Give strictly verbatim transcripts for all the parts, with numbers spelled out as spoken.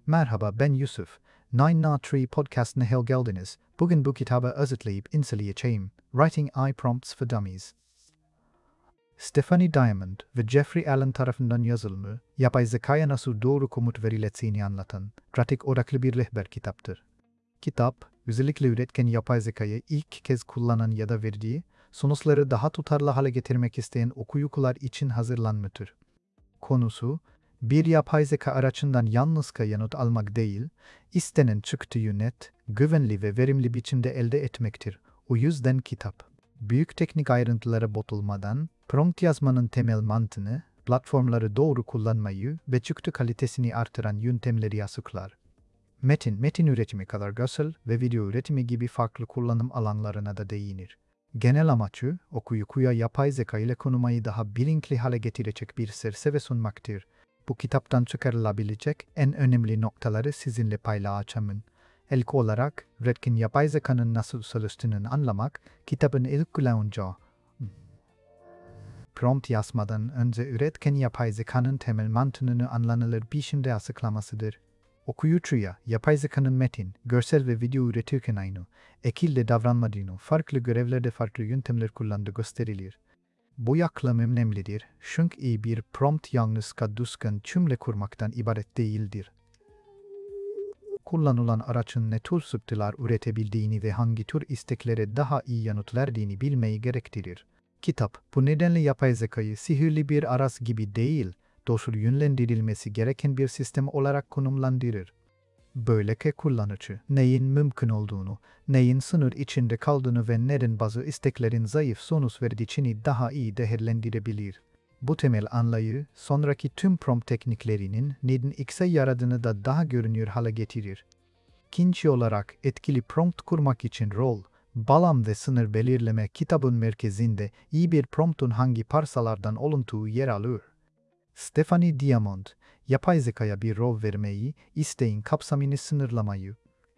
Merhaba, ben Yusuf. Nine Na Tree podcastine hoş geldiniz. Bugün bu kitabı özetleyip inceleyeceğim. Writing I Prompts for Dummies. Stephanie Diamond ve Jeffrey Allen tarafından yazılmış, yapay zekaya nasıl doğru komut verileceğini anlatan, pratik odaklı bir rehber kitaptır. Kitap, özellikle üretken yapay zekayı ilk kez kullanan ya da verdiği, sonuçları daha tutarlı hale getirmek isteyen okuyucular için hazırlanmıştır. Konusu, bir yapay zeka aracından yalnızca yanıt almak değil, istenen çıktıyı net, güvenli ve verimli biçimde elde etmektir. O yüzden kitap, büyük teknik ayrıntılara botulmadan, prompt yazmanın temel mantığını, platformları doğru kullanmayı ve çıktı kalitesini artıran yöntemleri açıklar. Metin, metin üretimi kadar görsel ve video üretimi gibi farklı kullanım alanlarına da değinir. Genel amacı, okuyucuya yapay zeka ile konuşmayı daha bilinçli hale getirecek bir çerçeve sunmaktır. Bu kitaptan çıkarılabilecek en önemli noktaları sizinle paylaşacağım. İlk olarak, üretken yapay zekanın nasıl çalıştığını anlamak, kitabın ilk kullanıcı. Prompt yazmadan önce üretken yapay zekanın temel mantığını anlanılır biçimde açıklamasıdır. Okuyucuya, yapay zekanın metin, görsel ve video üretirken aynı, ekilde davranmadığını, farklı görevlerde farklı yöntemler kullandığı gösterilir. Bu yaklaşım önemlidir, çünkü iyi bir prompt yalnızca düzgün cümle kurmaktan ibaret değildir. Kullanılan aracın ne tür çıktılar üretebildiğini ve hangi tür isteklere daha iyi yanıt verdiğini bilmeyi gerektirir. Kitap, bu nedenle yapay zekayı sihirli bir araç gibi değil, doğru yönlendirilmesi gereken bir sistem olarak konumlandırır. Böylece kullanıcı, neyin mümkün olduğunu, neyin sınır içinde kaldığını ve neden bazı isteklerin zayıf sonuç verdiğini daha iyi değerlendirebilir. Bu temel anlayı, sonraki tüm prompt tekniklerinin neden işe yaradığını da daha görünür hale getirir. İkinci olarak etkili prompt kurmak için rol, bağlam ve sınır belirleme kitabın merkezinde iyi bir promptun hangi parçalardan oluştuğu yer alır. Stephanie Diamond, yapay zekaya bir rol vermeyi, isteğin kapsamını sınırlamayı,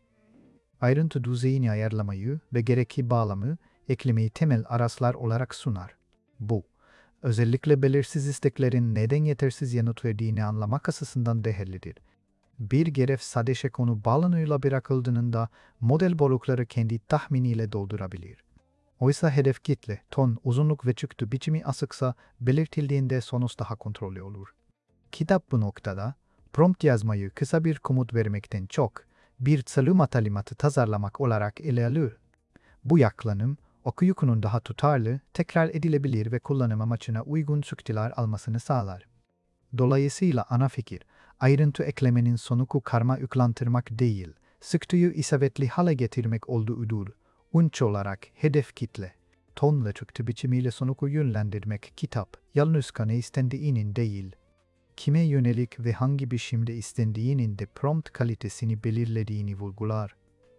ayrıntı düzeyini ayarlamayı ve gerekli bağlamı, eklemeyi temel araçlar olarak sunar. Bu, özellikle belirsiz isteklerin neden yetersiz yanıt verdiğini anlamak açısından değerlidir. Bir görev sadece konu bağlanıyla bırakıldığında model bollukları kendi tahminiyle doldurabilir. Oysa hedef kitle, ton, uzunluk ve çıktı biçimi açıksa belirtildiğinde sonuç daha kontrollü olur. Kitap bu noktada, prompt yazmayı kısa bir komut vermekten çok, bir çalışma talimatı tasarlamak olarak ele alır. Bu yaklaşım, okuyucunun daha tutarlı, tekrar edilebilir ve kullanım amacına uygun çıktılar almasını sağlar. Dolayısıyla ana fikir, ayrıntı eklemenin sonucu karma yüklantırmak değil, çıktıyı isabetli hale getirmek olduğudur. Unç olarak hedef kitle, ton ve çıktı biçimiyle sonucu yönlendirmek kitap, yalnızca ne istendiğinin değil, kime yönelik ve hangi biçimde istendiğinin de prompt kalitesini belirlediğini vurgular.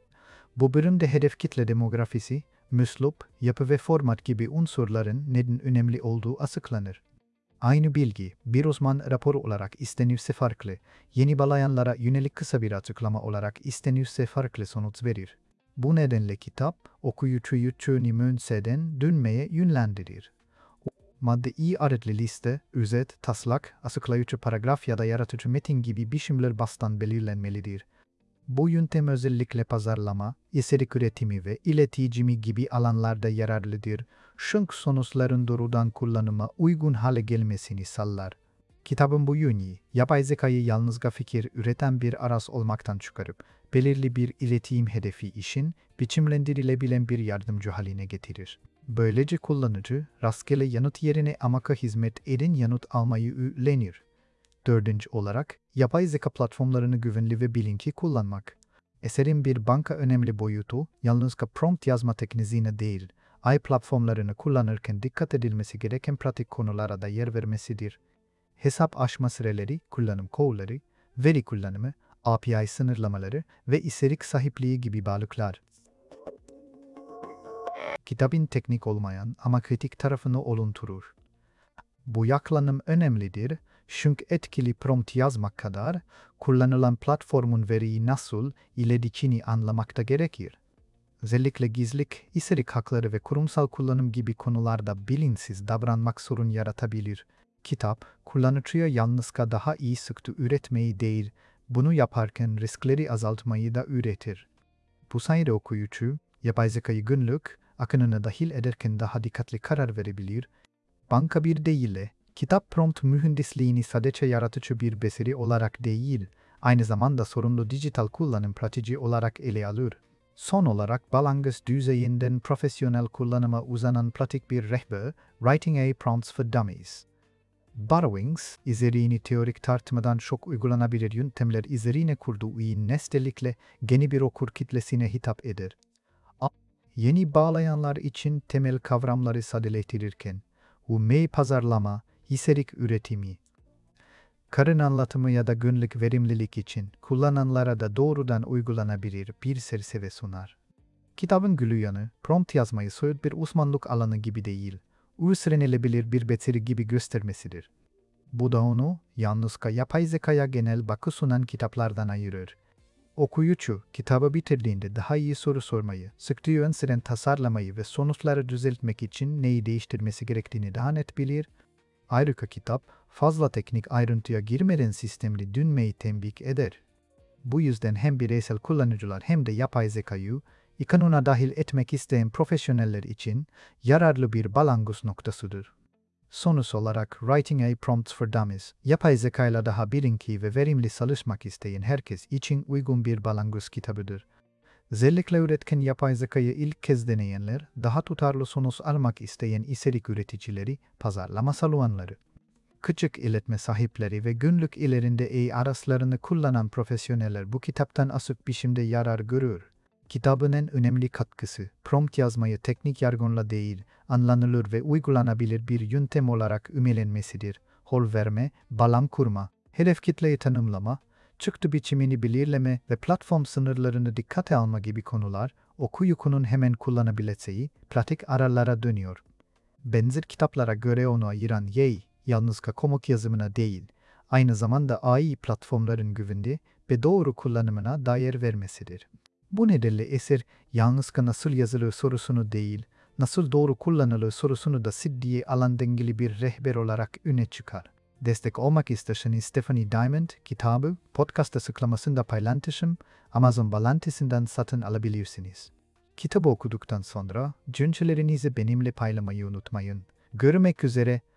Bu bölümde hedef kitle demografisi, müslup, yapı ve format gibi unsurların neden önemli olduğu açıklanır. Aynı bilgi, bir uzman raporu olarak istenirse farklı, yeni bağlayanlara yönelik kısa bir açıklama olarak istenirse farklı sonuç verir. Bu nedenle kitap, okuyucuyu çözümseden dönmeye yönlendirir. Madde-i adetli liste, özet, taslak, açıklayıcı paragraf ya da yaratıcı metin gibi biçimler baştan belirlenmelidir. Bu yöntem özellikle pazarlama, içerik üretimi ve iletişimi gibi alanlarda yararlıdır. Çünkü sonuçların doğrudan kullanıma uygun hale gelmesini sağlar. Kitabın bu yönü, yapay zekayı yalnızca fikir üreten bir araç olmaktan çıkarıp, belirli bir iletişim hedefi için biçimlendirilebilen bir yardımcı haline getirir. Böylece kullanıcı, rastgele yanıt yerine amaka hizmet eden yanıt almayı öğrenir. Dördüncü olarak, yapay zeka platformlarını güvenli ve bilinçli kullanmak. Eserin bir banka önemli boyutu, yalnızca prompt yazma tekniğine değil, A I platformlarını kullanırken dikkat edilmesi gereken pratik konulara da yer vermesidir. Hesap açma süreleri, kullanım kolları, veri kullanımı, A P I sınırlamaları ve içerik sahipliği gibi bağlıklar. Kitabın teknik olmayan ama kritik tarafını oluşturur. Bu yaklaşım önemlidir, çünkü etkili prompt yazmak kadar, kullanılan platformun veriyi nasıl iletişini anlamak da gerekir. Özellikle gizlilik, içerik hakları ve kurumsal kullanım gibi konularda bilinçsiz davranmak sorun yaratabilir. Kitap, kullanıcıya yalnızca daha iyi çıktı üretmeyi değil, Bunu yaparken riskleri azaltmayı da üretir. Bu sayede okuyucu, yapay zekayı günlük akınına dahil ederken daha dikkatli karar verebilir. Banka bir değil, kitap prompt mühendisliğini sadece yaratıcı bir beceri olarak değil, aynı zamanda sorumlu dijital kullanım pratiği olarak ele alır. Son olarak Balangos düzeyinden profesyonel kullanıma uzanan pratik bir rehber, Writing A Prompts for Dummies. Borrowings, içeriğini teorik tartmadan çok uygulanabilir yöntemler üzerine kurduğu iyi nesnelikle geni bir okur kitlesine hitap eder. Yeni bağlayanlar için temel kavramları sadeleştirirken, U M E pazarlama, içerik üretimi, karın anlatımı ya da günlük verimlilik için kullananlara da doğrudan uygulanabilir bir çerçeve sunar. Kitabın gülü yanı, prompt yazmayı soyut bir uzmanlık alanı gibi değil, öğrenilebilir bir beceri gibi göstermesidir. Bu da onu, yalnızca yapay zekaya genel bakı sunan kitaplardan ayırır. Okuyucu, kitabı bitirdiğinde daha iyi soru sormayı, sıktığı önceden tasarlamayı ve sonuçları düzeltmek için neyi değiştirmesi gerektiğini daha net bilir. Ayrıca kitap, fazla teknik ayrıntıya girmeden sistemli dönmeyi tembih eder. Bu yüzden hem bireysel kullanıcılar hem de yapay zekayı, ikanuna dahil etmek isteyen profesyoneller için yararlı bir balangos noktasıdır. Sonuç olarak Writing A Prompts for Dummies, yapay zekayla daha bilinçli ve verimli çalışmak isteyen herkes için uygun bir balangos kitabıdır. Özellikle üretken yapay zekayı ilk kez deneyenler, daha tutarlı sonuç almak isteyen içerik üreticileri, pazarlama savuanları, küçük iletme sahipleri ve günlük ilerinde e-araçlarını kullanan profesyoneller bu kitaptan açık biçimde yarar görür. Kitabın en önemli katkısı, prompt yazmayı teknik jargonla değil, anlanılır ve uygulanabilir bir yöntem olarak ümelenmesidir. Hol verme, bağlam kurma, hedef kitleyi tanımlama, çıktı biçimini belirleme ve platform sınırlarını dikkate alma gibi konular, okuyucunun hemen kullanabileceği pratik aralara dönüyor. Benzer kitaplara göre onu ayıran yey, yalnızca komut yazımına değil, aynı zamanda A I platformların güvende ve doğru kullanımına dair vermesidir. Bu nedenle eser, yalnızca nasıl yazılır sorusunu değil, nasıl doğru kullanılır sorusunu da ciddiye alan dengeli bir rehber olarak öne çıkar. Destek olmak isterseniz Stephanie Diamond kitabı podcast açıklamasında paylaştım, Amazon bağlantısından satın alabilirsiniz. Kitabı okuduktan sonra düşüncelerinizi benimle paylaşmayı unutmayın. Görmek üzere,